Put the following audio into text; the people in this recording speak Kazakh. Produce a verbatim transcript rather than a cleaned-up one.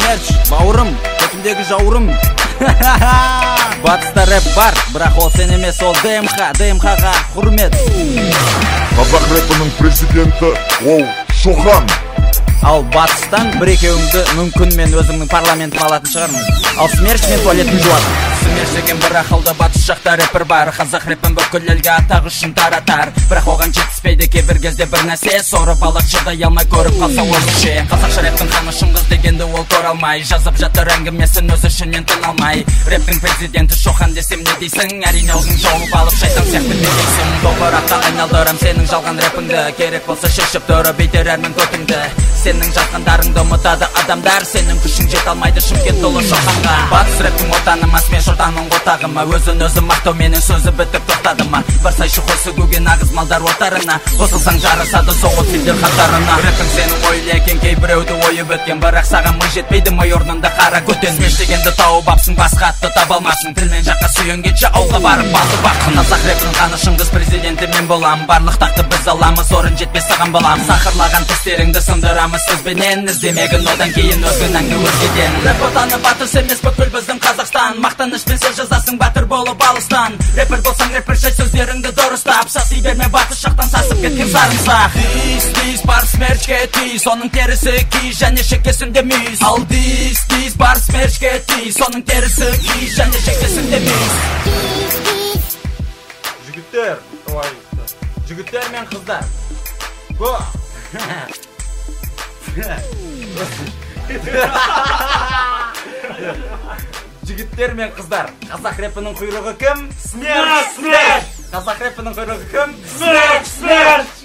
смерч, бауырым, көтімдегі жауырым. Батыста рэп бар, бірақ ол сен емес, ол ДМХ, ДМХ-ға құрмет. Қазақ рэпінің президенті ол Шохан. Ал батыстан бір екеуіңді мүмкін мен өзімнің парламентім алатын шығармын. Ал смерч мен туалетін жуатын. Смерч деген бір ақылды батыс жақта рэпер бар. Қазақ рэпін бүкіл елге атақ үшін таратар. Бірақ оған жетіспейді кейбір кезде бір нәрсе. Сорып алақ шыдай алмай көріп қалса ол ше. Қазақша рэптің қаны шыңғыз дегенді ол көре алмай. Жазып жатыр әңгімесін өз үшін мен тын алмай. Рэптің президенті Шохан десем не дейсің? Әрине өзің жауып алып шайтан сияқты не дейсің? Топырақта айналдырам сенің жалған рэпіңді. Керек болса шешіп тұрып бейтер әрмін көтіңді. Сенің жазғандарыңды ұмытады адамдар. Сенің күшің жете алмайды Шымкент толы Шоханға. Батыс рэптің отаныма, смеш ортаның отағыма. Өзін өзі мақтау менің сөзі бітіп тоқтады ма? Барсайшы қойсы көген ағыз малдар отарына. Қосылсаң жарысады соғыт фильдер қатарына. Рэпің сенің ойлы екен, кейбіреуді ойы біткен. Бірақ саған мы жетпейді, мы орнында қара көтен. Смеш дегенді тауып апсың, басқа атты таба алмасын. Тілмен жаққа сүйенгенше ауылға барып балды бақын. Қазақ рэпінің қаны шыңғыс президенті мен болам. Барлық тақты біз аламыз, орын жетпес саған балам. Сақырлаған тістеріңді сындырамыз сөзбенен. Іздемегін одан кейін өзгін әңгі өзгеден. Рэп отаны батыс емес бүкіл біздің Қазақстан. Мақтанышпен сөз жазасың батыр болып алыстан. Рэпер болсаң рэперше сөздеріңді дұрыстап. Саси берме батыс жақтан сасып кеткен сарымсақ. Дис, дис, бар смерчке тиіс, оның терісі киіз және шекесінде мүйіз. Ал дис, дис, бар смерчке тиіс, оның терісі киіз және шекесінде мүйіз. Жігіттер, жігіттер мен қыздар. Го! Жігіттер мен қыздар, қазақ рэпінің құйрығы кім? Смерч! Смерч! Қазақ рэпінің құйрығы кім? Смерч! Смерч!